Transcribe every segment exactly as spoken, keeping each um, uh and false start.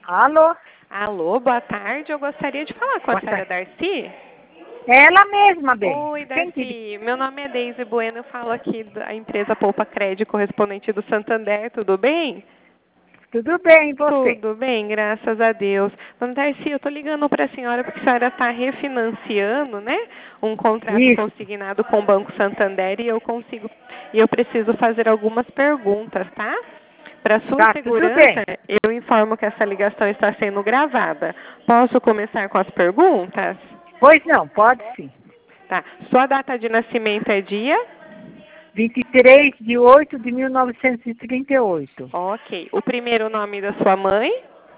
Alô? Alô, boa tarde. Eu gostaria de falar com a Boa senhora tarde. Darcy. É ela mesma, bem. Oi, Quem que... Darcy. Meu nome é Deise Bueno. Eu falo aqui da empresa Poupa Crédito, correspondente do Santander. Tudo bem? Tudo bem, e você? Tudo bem, graças a Deus. Dona Darcy, eu estou ligando para a senhora porque a senhora está refinanciando, né? Um contrato Isso. consignado com o Banco Santander e eu consigo e eu preciso fazer algumas perguntas, tá? Para sua Tá, tudo segurança, bem. eu informo que essa ligação está sendo gravada. Posso começar com as perguntas? Pois não, pode sim. Tá. Sua data de nascimento é dia? vinte e três de oito de mil novecentos e trinta e oito. Ok. O primeiro nome da sua mãe?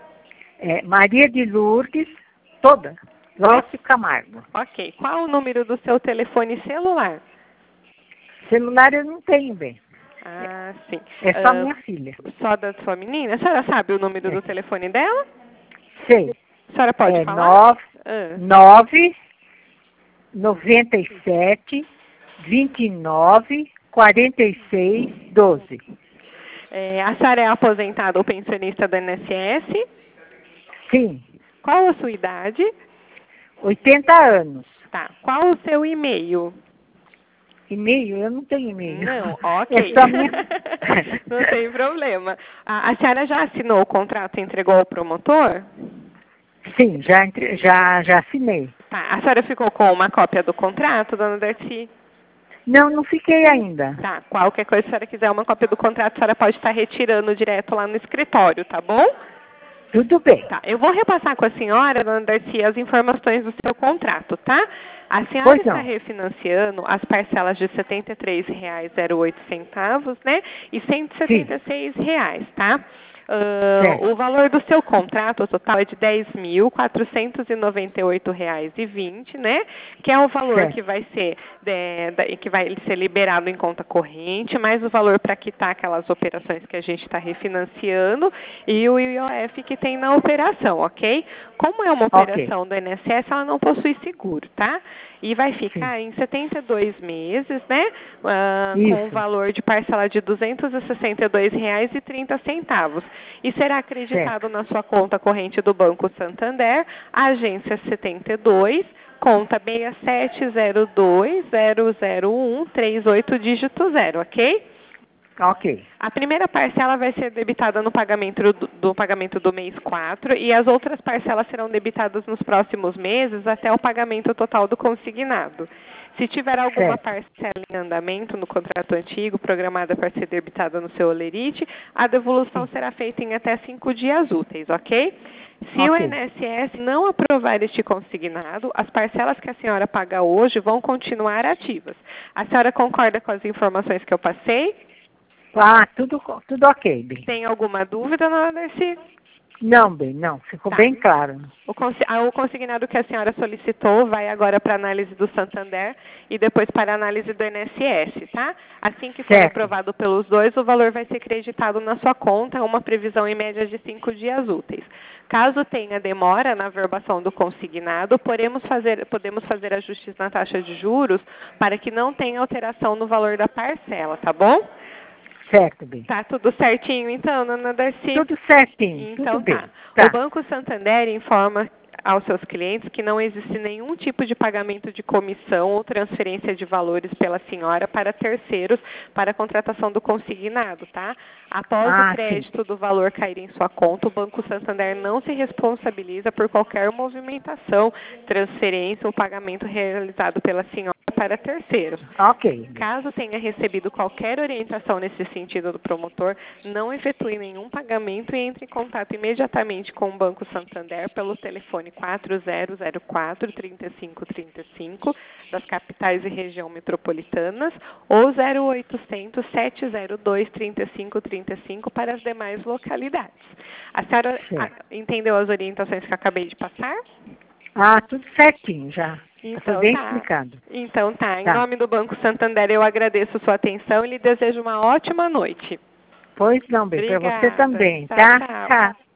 É Maria de Lourdes, toda. Lócio Camargo. Ok. Qual o número do seu telefone celular? Celular eu não tenho, bem. Ah, sim. É só Ah, minha filha. só da sua menina? A senhora sabe o número É. do telefone dela? Sei. A senhora pode É falar? nove, Ah. nove, noventa e sete, vinte e nove, quarenta e seis, doze. É, a senhora é aposentada ou pensionista do I N S S? Sim. Qual a sua idade? oitenta anos. Tá. Qual o seu e-mail? E-mail? Eu não tenho e-mail. Não, É ok. só minha... Não tem problema. A, a senhora já assinou o contrato e entregou ao promotor? Sim, já, entre... já, já assinei. Tá. A senhora ficou com uma cópia do contrato, dona Darcy? Não, não fiquei ainda. Tá. Qualquer coisa, se a senhora quiser uma cópia do contrato, a senhora pode estar retirando direto lá no escritório, tá bom? Tudo bem. Tá. Eu vou repassar com a senhora, dona Darcy, as informações do seu contrato, tá? A senhora Pois está não. refinanciando as parcelas de setenta e três reais e zero oito centavos, né? E cento e setenta e seis reais, tá? Ah, Certo. o valor do seu contrato total é de dez mil quatrocentos e noventa e oito reais e vinte, né? Que é o valor Certo. que vai ser de, da- que vai ser liberado em conta corrente, mais o valor para quitar aquelas operações que a gente está refinanciando e o I O F que tem na operação, ok? Como é uma Ok. operação do I N S S, ela não possui seguro, tá? E vai Sim. ficar em setenta e dois meses, né? Ah, com um Isso. valor de parcela de duzentos e sessenta e dois reais e trinta centavos. E será acreditado Certo. na sua conta corrente do Banco Santander, agência setenta e dois, conta seis sete zero dois zero zero um três oito dígito zero, ok? Ok. A primeira parcela vai ser debitada no pagamento do, do pagamento do mês quatro e as outras parcelas serão debitadas nos próximos meses até o pagamento total do consignado. Se tiver alguma Certo. parcela em andamento no contrato antigo, programada para ser debitada no seu holerite, a devolução Sim. será feita em até cinco dias úteis, ok? Se o Ok. I N S S não aprovar este consignado, as parcelas que a senhora paga hoje vão continuar ativas. A senhora concorda com as informações que eu passei? Ah, tudo, tudo ok, bem. Tem alguma dúvida, dona Darcy? Não, bem, não. Ficou Tá. bem claro. O, consi- ah, o consignado que a senhora solicitou vai agora para análise do Santander e depois para análise do I N S S, tá? Assim que for Certo. aprovado pelos dois, o valor vai ser creditado na sua conta, uma previsão em média de cinco dias úteis. Caso tenha demora na verbação do consignado, podemos fazer, podemos fazer ajustes na taxa de juros para que não tenha alteração no valor da parcela, tá bom? Certo, bem. Tá tudo certinho então, dona Darcy? Tudo certinho. Tudo Então tá. bem. O Tá. Banco Santander informa aos seus clientes que não existe nenhum tipo de pagamento de comissão ou transferência de valores pela senhora para terceiros para a contratação do consignado, tá? Após o Ah, sim. crédito do valor cair em sua conta, o Banco Santander não se responsabiliza por qualquer movimentação, transferência ou pagamento realizado pela senhora para terceiros. Ok. Caso tenha recebido qualquer orientação nesse sentido do promotor, não efetue nenhum pagamento e entre em contato imediatamente com o Banco Santander pelo telefone quatro zero zero quatro, três cinco três cinco das capitais e região metropolitanas ou zero oitocentos, sete zero dois, trinta e cinco trinta e cinco para as demais localidades. A senhora ah, Certo. entendeu as orientações que eu acabei de passar? Ah, tudo certinho já. Foi Então bem tá. explicado. Então tá. Em Tá. nome do Banco Santander, eu agradeço sua atenção e lhe desejo uma ótima noite. Pois não, bem. Para você Obrigada. também, Tchau, tá? tchau. Tá.